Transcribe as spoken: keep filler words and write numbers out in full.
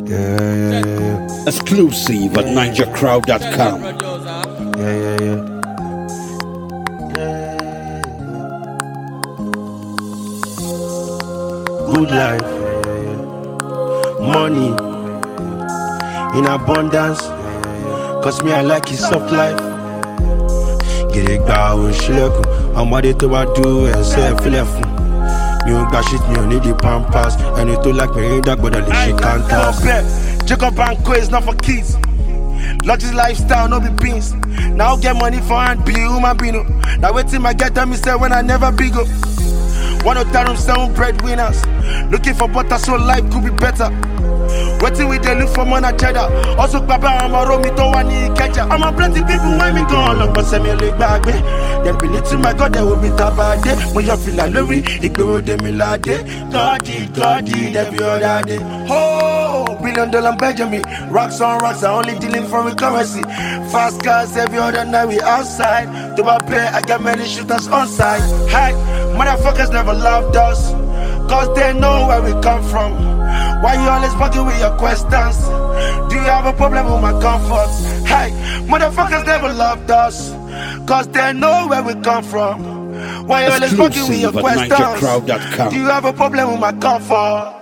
Yeah, yeah, yeah. Exclusive at ninja crowd dot com. Yeah, yeah, yeah. Good life, yeah, yeah, yeah. Money in abundance, cause me I like his soft life. Get it going, shilekun. I'm ready to do and say feel fun. You got shit, you need the pampas. And you do like me in that, but at least she can't talk. Jacob Banco is not for kids. Luxury lifestyle, no be beans. Now get money for and be human being. Now wait till I get them, me say when I never big up. One of them seven breadwinners. Looking for butter so life could be better. Waiting with they look for money cheddar. Also Baba I'm a romi to one catcher. I'm a plenty people when me go look but send me a leg back. Then believe to my God they will be tabade. When you feel like Louis, it go de me la de. Goddy, Goddy, every other day. Oh, billion dollar Benjamin. Rocks on rocks, I only dealing foreign currency. Fast cars every other night we outside. To my play, I got many shooters on side. Hi, motherfuckers never loved us. Cause they know where we come from. Why you always fucking with your questions? Do you have a problem with my comforts? Hey, motherfuckers never loved us. Cause they know where we come from. Why you always fucking with your questions? Exclusive at ninja crowd dot com. Do you have a problem with my comfort?